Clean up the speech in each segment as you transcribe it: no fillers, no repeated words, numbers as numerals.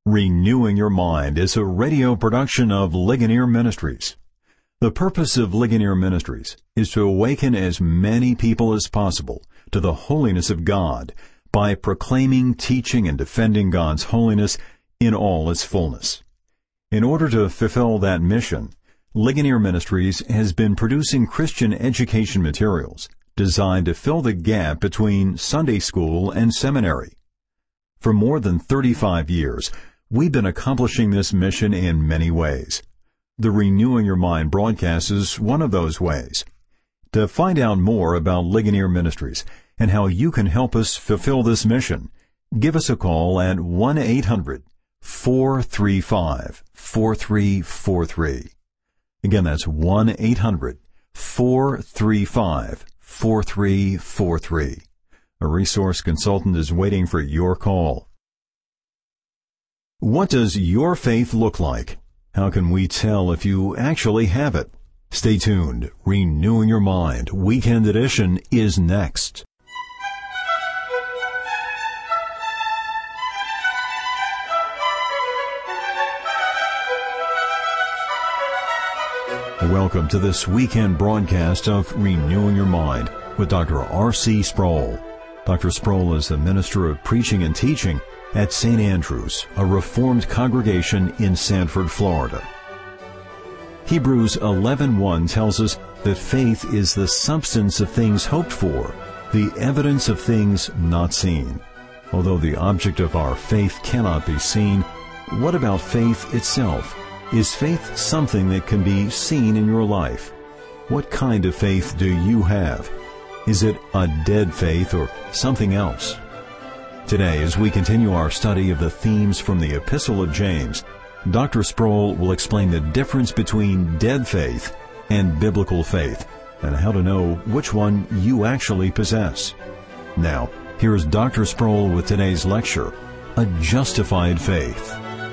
Renewing Your Mind is a radio production of Ligonier Ministries. The purpose of Ligonier Ministries is to awaken as many people as possible to the holiness of God by proclaiming, teaching, and defending God's holiness in all its fullness. In order to fulfill that mission, Ligonier Ministries has been producing Christian education materials designed to fill the gap between Sunday school and seminary. For more than 35 years, we've been accomplishing this mission in many ways. The Renewing Your Mind broadcast is one of those ways. To find out more about Ligonier Ministries and how you can help us fulfill this mission, give us a call at 1-800-435-4343. Again, that's 1-800-435-4343. A resource consultant is waiting for your call. What does your faith look like? How can we tell if you actually have it? Stay tuned. Renewing Your Mind, Weekend Edition, is next. Welcome to this weekend broadcast of Renewing Your Mind with Dr. R.C. Sproul. Dr. Sproul is the minister of preaching and teaching at St. Andrews, a Reformed congregation in Sanford, Florida. Hebrews 11:1 tells us that faith is the substance of things hoped for, the evidence of things not seen. Although the object of our faith cannot be seen, what about faith itself? Is faith something that can be seen in your life? What kind of faith do you have? Is it a dead faith or something else? Today, as we continue our study of the themes from the Epistle of James, Dr. Sproul will explain the difference between dead faith and biblical faith, and how to know which one you actually possess. Now, here's Dr. Sproul with today's lecture, A Justified Faith.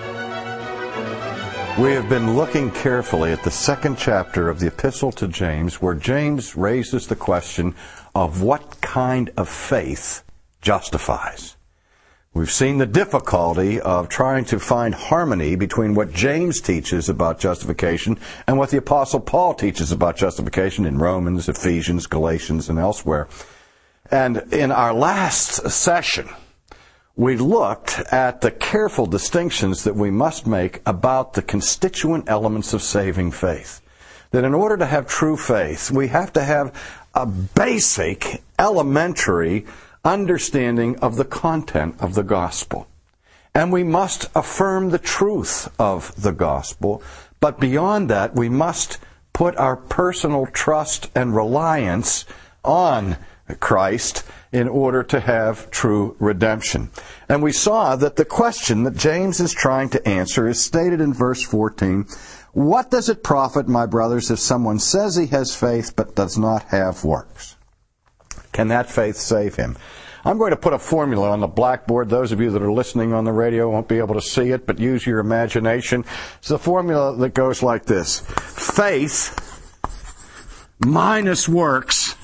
We have been looking carefully at the second chapter of the Epistle to James, where James raises the question of what kind of faith justifies. We've seen the difficulty of trying to find harmony between what James teaches about justification and what the Apostle Paul teaches about justification in Romans, Ephesians, Galatians, and elsewhere. And in our last session, we looked at the careful distinctions that we must make about the constituent elements of saving faith. That in order to have true faith, we have to have a basic, elementary understanding of the content of the gospel. And we must affirm the truth of the gospel. But beyond that, we must put our personal trust and reliance on Christ in order to have true redemption. And we saw that the question that James is trying to answer is stated in verse 14. What does it profit, my brothers, if someone says he has faith but does not have works? Can that faith save him? I'm going to put a formula on the blackboard. Those of you that are listening on the radio won't be able to see it, but use your imagination. It's a formula that goes like this. Faith minus works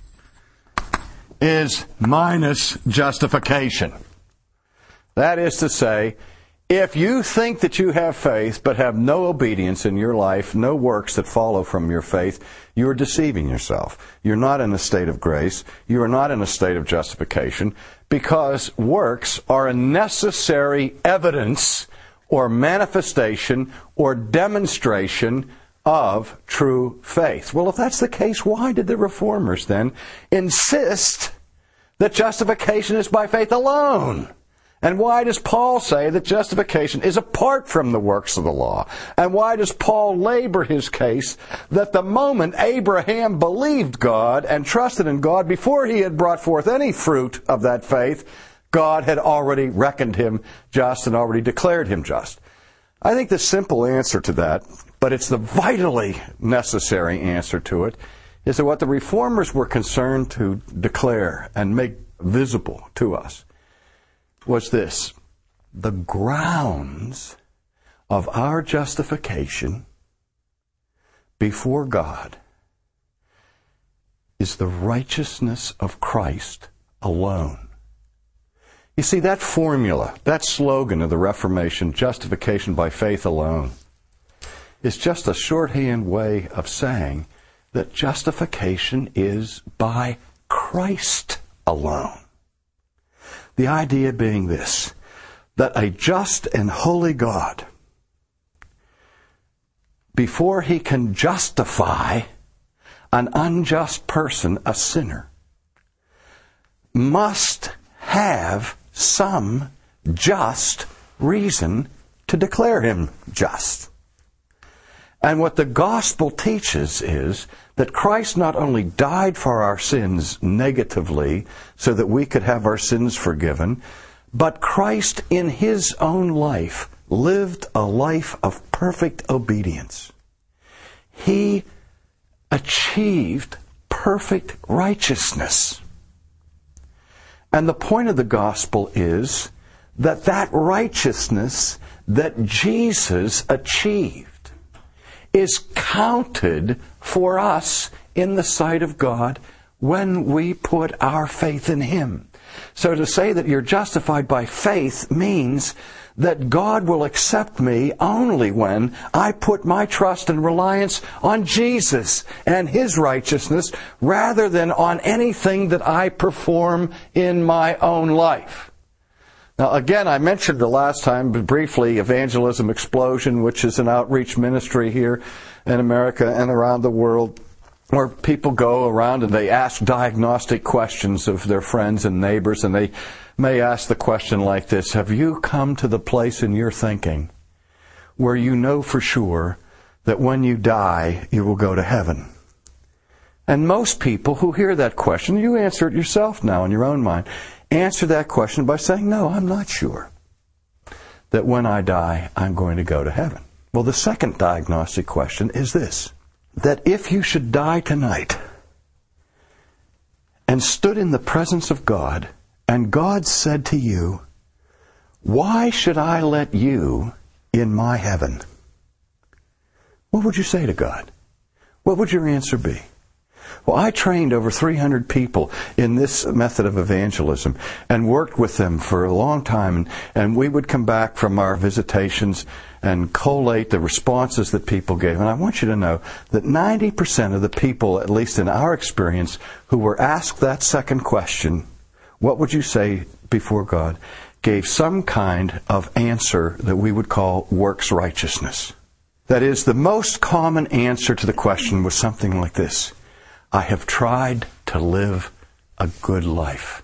is minus justification. That is to say, if you think that you have faith but have no obedience in your life, no works that follow from your faith, you are deceiving yourself. You're not in a state of grace. You are not in a state of justification, because works are a necessary evidence or manifestation or demonstration of true faith. Well, if that's the case, why did the Reformers then insist that justification is by faith alone? And why does Paul say that justification is apart from the works of the law? And why does Paul labor his case that the moment Abraham believed God and trusted in God, before he had brought forth any fruit of that faith, God had already reckoned him just and already declared him just? I think the simple answer to that, but it's the vitally necessary answer to it, is that what the Reformers were concerned to declare and make visible to us was this: the grounds of our justification before God is the righteousness of Christ alone. You see, that formula, that slogan of the Reformation, justification by faith alone, is just a shorthand way of saying that justification is by Christ alone. The idea being this, that a just and holy God, before he can justify an unjust person, a sinner, must have some just reason to declare him just. And what the gospel teaches is that Christ not only died for our sins negatively so that we could have our sins forgiven, but Christ in his own life lived a life of perfect obedience. He achieved perfect righteousness. And the point of the gospel is that that righteousness that Jesus achieved is counted for us in the sight of God when we put our faith in him. So to say that you're justified by faith means that God will accept me only when I put my trust and reliance on Jesus and his righteousness rather than on anything that I perform in my own life. Now, again, I mentioned the last time briefly Evangelism Explosion, which is an outreach ministry here in America and around the world, where people go around and they ask diagnostic questions of their friends and neighbors, and they may ask the question like this: have you come to the place in your thinking where you know for sure that when you die, you will go to heaven? And most people who hear that question, you answer it yourself now in your own mind, answer that question by saying, no, I'm not sure that when I die, I'm going to go to heaven. Well, the second diagnostic question is this: that if you should die tonight and stood in the presence of God, and God said to you, why should I let you in my heaven? What would you say to God? What would your answer be? Well, I trained over 300 people in this method of evangelism and worked with them for a long time. And we would come back from our visitations and collate the responses that people gave. And I want you to know that 90% of the people, at least in our experience, who were asked that second question, what would you say before God, gave some kind of answer that we would call works righteousness. That is, the most common answer to the question was something like this: I have tried to live a good life.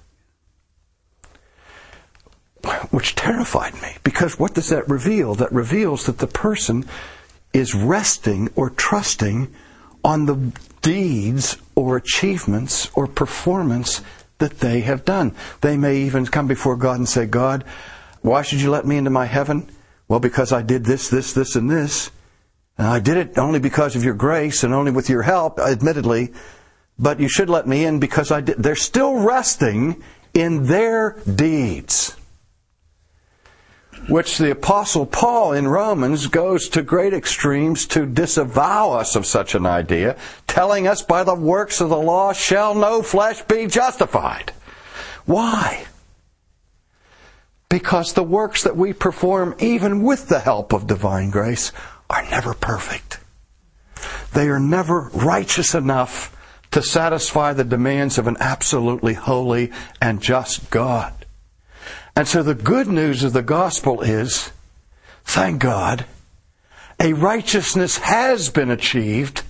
Which terrified me, because what does that reveal? That reveals that the person is resting or trusting on the deeds or achievements or performance that they have done. They may even come before God and say, God, why should you let me into my heaven? Well, because I did this, this, this, and this. And I did it only because of your grace and only with your help, admittedly. But you should let me in because I did. They're still resting in their deeds, which the Apostle Paul in Romans goes to great extremes to disavow us of such an idea, telling us by the works of the law shall no flesh be justified. Why? Because the works that we perform, even with the help of divine grace, are never perfect. They are never righteous enough to satisfy the demands of an absolutely holy and just God. And so the good news of the gospel is, thank God, a righteousness has been achieved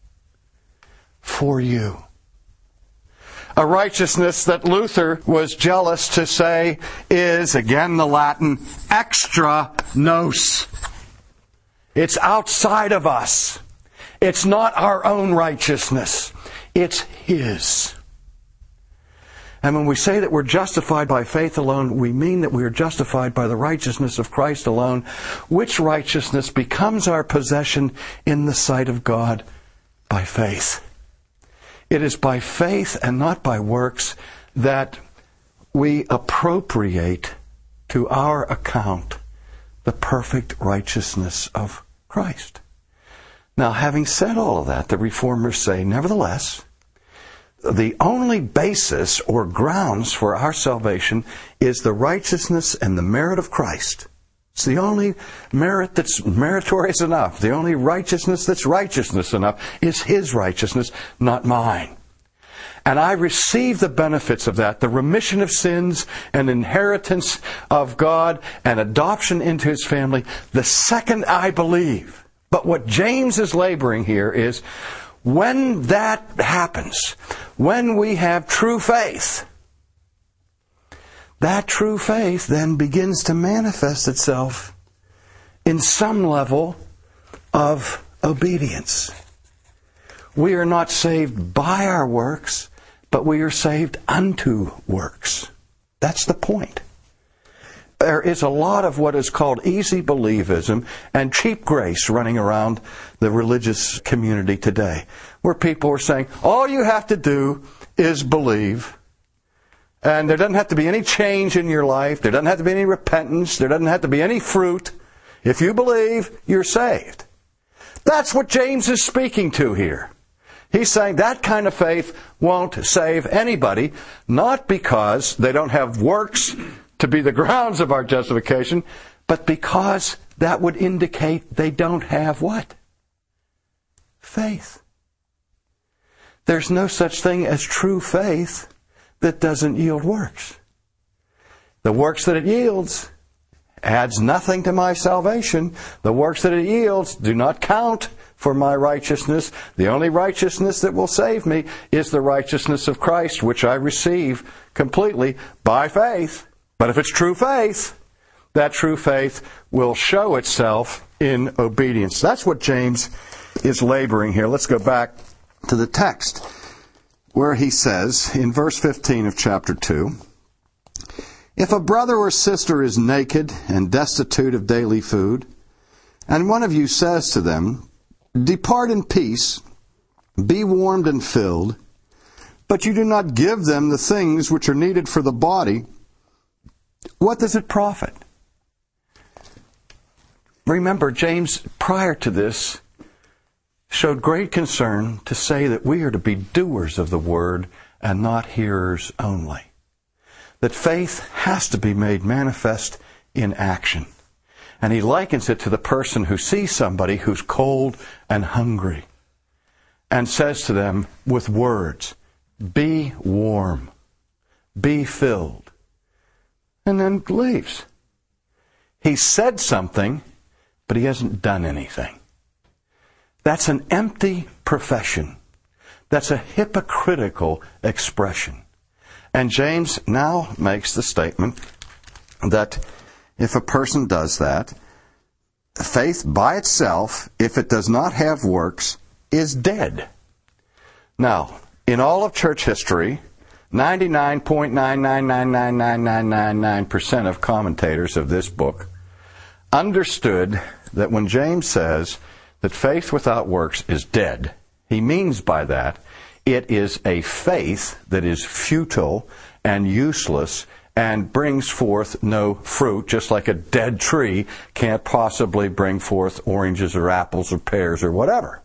for you. A righteousness that Luther was jealous to say is, again the Latin, extra nos. It's outside of us. It's not our own righteousness. It's His. And when we say that we're justified by faith alone, we mean that we are justified by the righteousness of Christ alone, which righteousness becomes our possession in the sight of God by faith. It is by faith and not by works that we appropriate to our account the perfect righteousness of Christ. Now, having said all of that, the Reformers say, nevertheless, the only basis or grounds for our salvation is the righteousness and the merit of Christ. It's the only merit that's meritorious enough. The only righteousness that's righteousness enough is His righteousness, not mine. And I receive the benefits of that, the remission of sins and inheritance of God and adoption into His family, the second I believe. But what James is laboring here is, when that happens, when we have true faith, that true faith then begins to manifest itself in some level of obedience. We are not saved by our works, but we are saved unto works. That's the point. There is a lot of what is called easy believism and cheap grace running around the religious community today, where people are saying, all you have to do is believe, and there doesn't have to be any change in your life, there doesn't have to be any repentance, there doesn't have to be any fruit. If you believe, you're saved. That's what James is speaking to here. He's saying that kind of faith won't save anybody, not because they don't have works to be the grounds of our justification, but because that would indicate they don't have what? Faith. There's no such thing as true faith that doesn't yield works. The works that it yields adds nothing to my salvation. The works that it yields do not count for my righteousness. The only righteousness that will save me is the righteousness of Christ, which I receive completely by faith. But if it's true faith, that true faith will show itself in obedience. That's what James is laboring here. Let's go back to the text where he says in verse 15 of chapter 2, if a brother or sister is naked and destitute of daily food, and one of you says to them, depart in peace, be warmed and filled, but you do not give them the things which are needed for the body, what does it profit? Remember, James, prior to this, showed great concern to say that we are to be doers of the word and not hearers only. That faith has to be made manifest in action. And he likens it to the person who sees somebody who's cold and hungry and says to them with words, be warm, be filled, and then leaves. He said something, but he hasn't done anything. That's an empty profession. That's a hypocritical expression. And James now makes the statement that if a person does that, faith by itself, if it does not have works, is dead. Now, in all of church history, 99.9999999% of commentators of this book understood that when James says that faith without works is dead, he means by that it is a faith that is futile and useless and brings forth no fruit, just like a dead tree can't possibly bring forth oranges or apples or pears or whatever.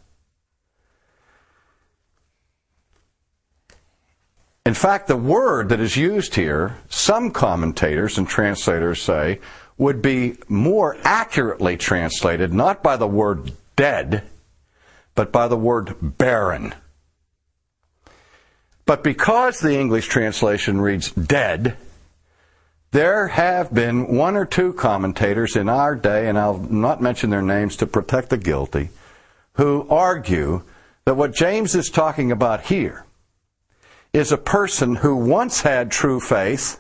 In fact, the word that is used here, some commentators and translators say, would be more accurately translated not by the word dead, but by the word barren. But because the English translation reads dead, there have been one or two commentators in our day, and I'll not mention their names to protect the guilty, who argue that what James is talking about here is a person who once had true faith,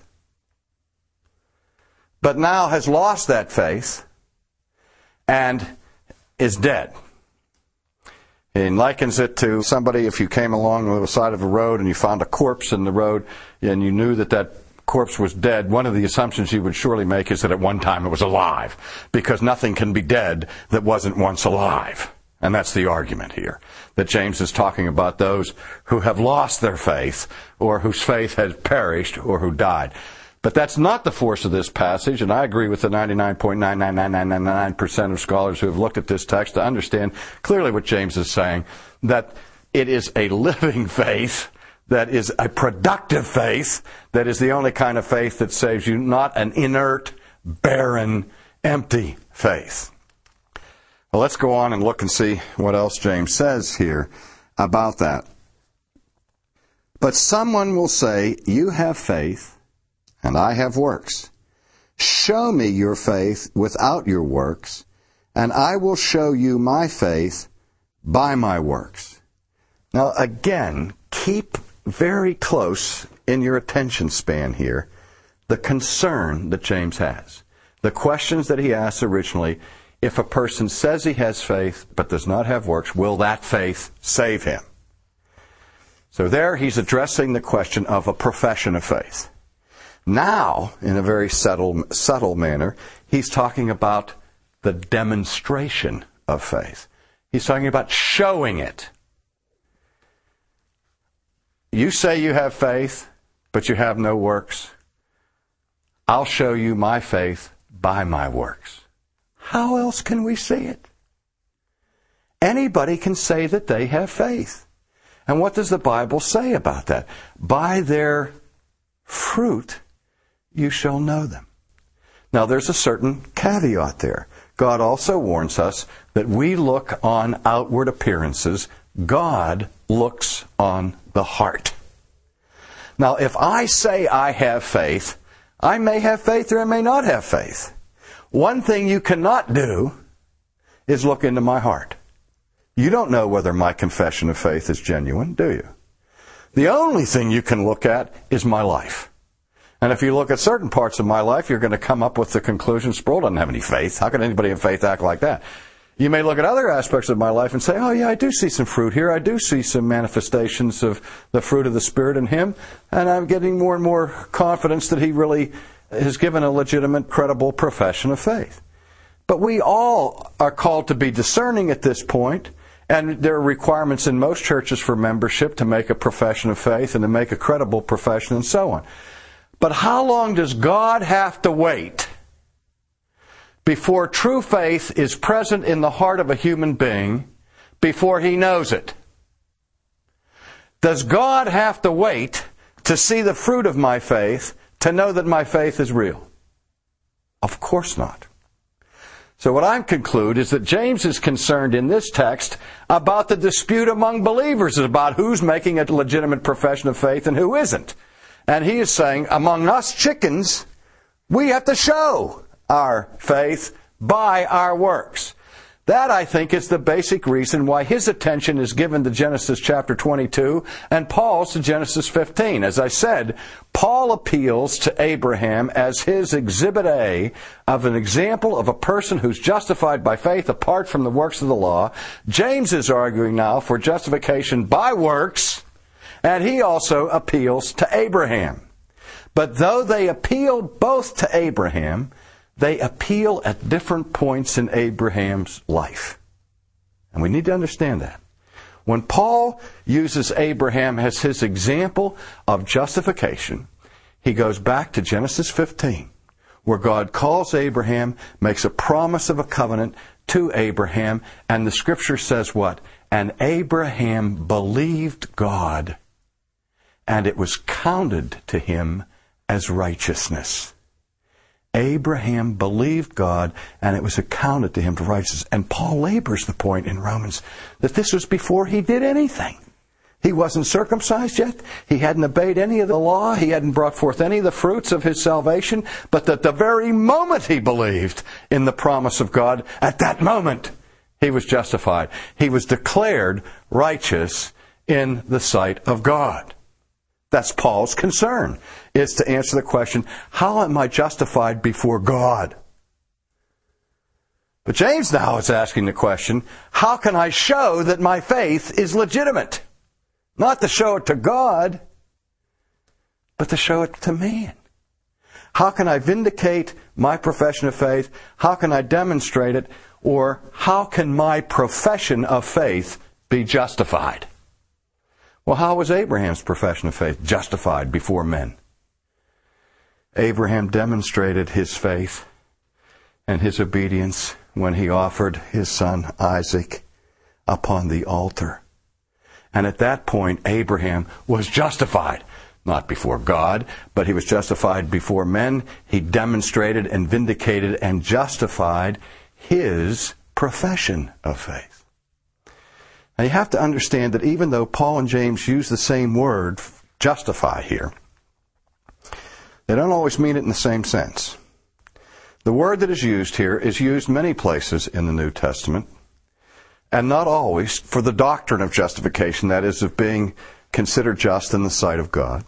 but now has lost that faith and is dead. He likens it to somebody, if you came along the side of a road and you found a corpse in the road and you knew that that corpse was dead, one of the assumptions you would surely make is that at one time it was alive, because nothing can be dead that wasn't once alive. And that's the argument here, that James is talking about those who have lost their faith, or whose faith has perished, or who died. But that's not the force of this passage, and I agree with the 99.99999% of scholars who have looked at this text to understand clearly what James is saying, that it is a living faith that is a productive faith, that is the only kind of faith that saves you, not an inert, barren, empty faith. Well, let's go on and look and see what else James says here about that. But someone will say, you have faith, and I have works. Show me your faith without your works, and I will show you my faith by my works. Now, again, keep very close in your attention span here the concern that James has. The questions that he asks originally, if a person says he has faith but does not have works, will that faith save him? So there he's addressing the question of a profession of faith. Now, in a very subtle manner, he's talking about the demonstration of faith. He's talking about showing it. You say you have faith, but you have no works. I'll show you my faith by my works. How else can we see it? Anybody can say that they have faith. And what does the Bible say about that? By their fruit you shall know them. Now there's a certain caveat there. God also warns us that we look on outward appearances. God looks on the heart. Now, if I say I have faith, I may have faith or I may not have faith. One thing you cannot do is look into my heart. You don't know whether my confession of faith is genuine, do you? The only thing you can look at is my life. And if you look at certain parts of my life, you're going to come up with the conclusion, Sproul doesn't have any faith. How can anybody have faith act like that? You may look at other aspects of my life and say, oh yeah, I do see some fruit here. I do see some manifestations of the fruit of the Spirit in him. And I'm getting more and more confidence that he really has given a legitimate, credible profession of faith. But we all are called to be discerning at this point. And there are requirements in most churches for membership to make a profession of faith and to make a credible profession and so on. But how long does God have to wait before true faith is present in the heart of a human being before he knows it? Does God have to wait to see the fruit of my faith to know that my faith is real? Of course not. So what I conclude is that James is concerned in this text about the dispute among believers about who's making a legitimate profession of faith and who isn't. And he is saying, among us chickens, we have to show our faith by our works. That, I think, is the basic reason why his attention is given to Genesis chapter 22 and Paul's to Genesis 15. As I said, Paul appeals to Abraham as his exhibit A of an example of a person who's justified by faith apart from the works of the law. James is arguing now for justification by works, and he also appeals to Abraham. But though they appeal both to Abraham, they appeal at different points in Abraham's life. And we need to understand that. When Paul uses Abraham as his example of justification, he goes back to Genesis 15, where God calls Abraham, makes a promise of a covenant to Abraham, and the Scripture says what? And Abraham believed God, and it was counted to him as righteousness. Abraham believed God, and it was accounted to him for righteousness. And Paul labors the point in Romans that this was before he did anything. He wasn't circumcised yet. He hadn't obeyed any of the law. He hadn't brought forth any of the fruits of his salvation. But that the very moment he believed in the promise of God, at that moment, he was justified. He was declared righteous in the sight of God. That's Paul's concern, is to answer the question, how am I justified before God? But James now is asking the question, how can I show that my faith is legitimate? Not to show it to God, but to show it to man. How can I vindicate my profession of faith? How can I demonstrate it? Or how can my profession of faith be justified? Well, how was Abraham's profession of faith justified before men? Abraham demonstrated his faith and his obedience when he offered his son Isaac upon the altar. And at that point, Abraham was justified. Not before God, but he was justified before men. He demonstrated and vindicated and justified his profession of faith. Now you have to understand that even though Paul and James use the same word, justify here, they don't always mean it in the same sense. The word that is used here is used many places in the New Testament, and not always for the doctrine of justification, that is, of being considered just in the sight of God.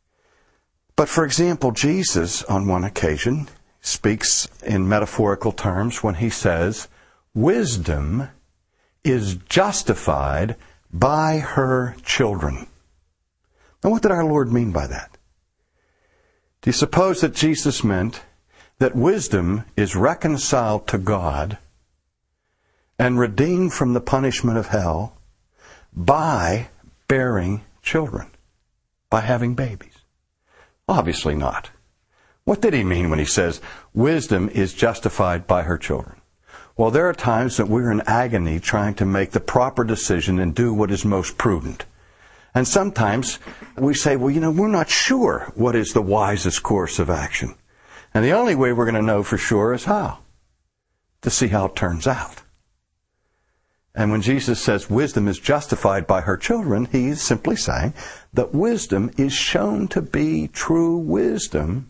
But for example, Jesus, on one occasion, speaks in metaphorical terms when he says, wisdom is justified by her children. Now, what did our Lord mean by that? Do you suppose that Jesus meant that wisdom is reconciled to God and redeemed from the punishment of hell by bearing children, by having babies? Obviously not. What did he mean when he says wisdom is justified by her children? Well, there are times that we're in agony trying to make the proper decision and do what is most prudent. And sometimes we say, well, we're not sure what is the wisest course of action. And the only way we're going to know for sure is how? To see how it turns out. And when Jesus says wisdom is justified by her children, he's simply saying that wisdom is shown to be true wisdom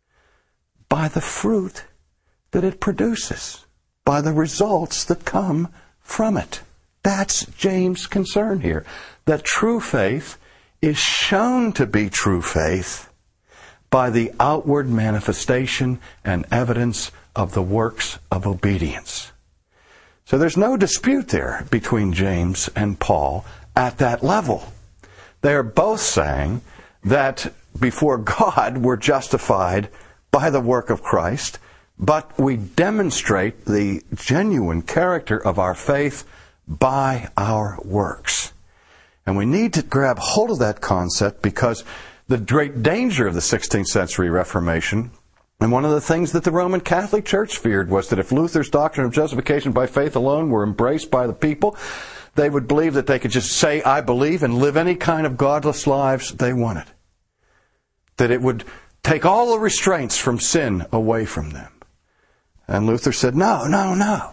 by the fruit that it produces, by the results that come from it. That's James' concern here, that true faith is shown to be true faith by the outward manifestation and evidence of the works of obedience. So there's no dispute there between James and Paul at that level. They are both saying that before God we're justified by the work of Christ, but we demonstrate the genuine character of our faith by our works. And we need to grab hold of that concept because the great danger of the 16th century Reformation, and one of the things that the Roman Catholic Church feared, was that if Luther's doctrine of justification by faith alone were embraced by the people, they would believe that they could just say, I believe, and live any kind of godless lives they wanted. That it would take all the restraints from sin away from them. And Luther said, no.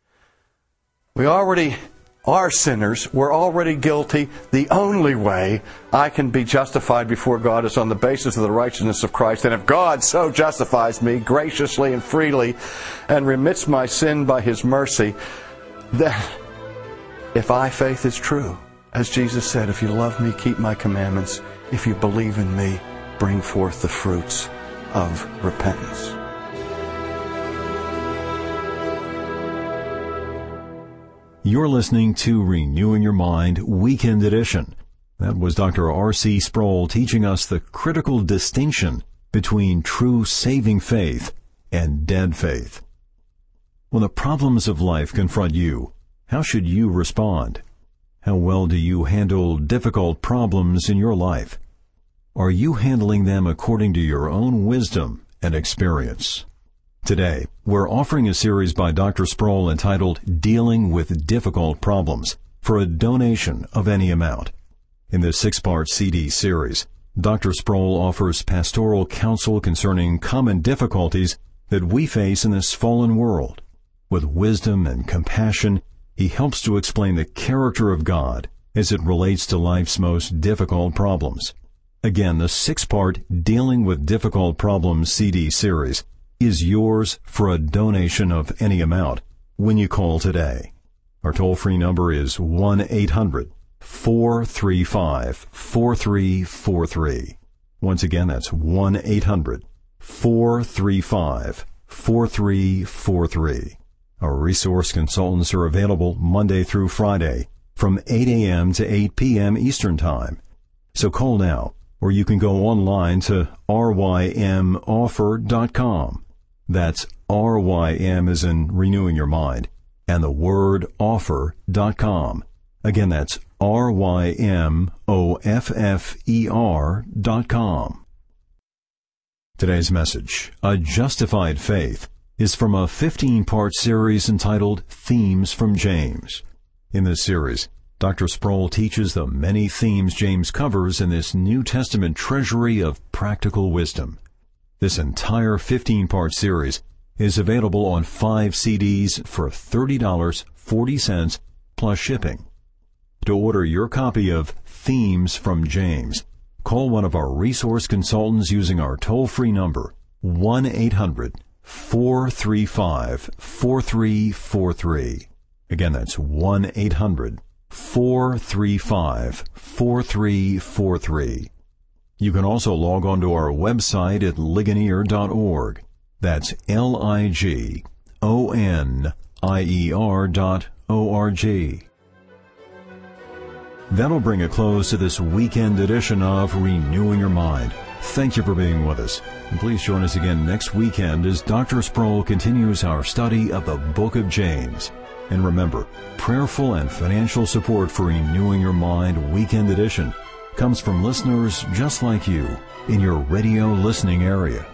We already are sinners. We're already guilty. The only way I can be justified before God is on the basis of the righteousness of Christ. And if God so justifies me graciously and freely and remits my sin by His mercy, then if my faith is true, as Jesus said, if you love me, keep my commandments. If you believe in me, bring forth the fruits of repentance. You're listening to Renewing Your Mind Weekend Edition. That was Dr. R.C. Sproul teaching us the critical distinction between true saving faith and dead faith. When the problems of life confront you, how should you respond? How well do you handle difficult problems in your life? Are you handling them according to your own wisdom and experience? Today, we're offering a series by Dr. Sproul entitled Dealing with Difficult Problems for a donation of any amount. In this 6-part CD series, Dr. Sproul offers pastoral counsel concerning common difficulties that we face in this fallen world. With wisdom and compassion, he helps to explain the character of God as it relates to life's most difficult problems. Again, the 6-part Dealing with Difficult Problems CD series is yours for a donation of any amount when you call today. Our toll-free number is 1-800-435-4343. Once again, that's 1-800-435-4343. Our resource consultants are available Monday through Friday from 8 a.m. to 8 p.m. Eastern Time. So call now, or you can go online to rymoffer.com. That's RYM as in renewing your mind, and the word offer.com. Again, that's RYMOFFER.com. Today's message, A Justified Faith, is from a 15-part series entitled Themes from James. In this series, Dr. Sproul teaches the many themes James covers in this New Testament treasury of practical wisdom. This entire 15-part series is available on 5 CDs for $30.40 plus shipping. To order your copy of Themes from James, call one of our resource consultants using our toll-free number, 1-800-435-4343. Again, that's 1-800-435-4343. You can also log on to our website at ligonier.org. That's ligonier.org. That'll bring a close to this weekend edition of Renewing Your Mind. Thank you for being with us. And please join us again next weekend as Dr. Sproul continues our study of the book of James. And remember, prayerful and financial support for Renewing Your Mind Weekend Edition comes from listeners just like you in your radio listening area.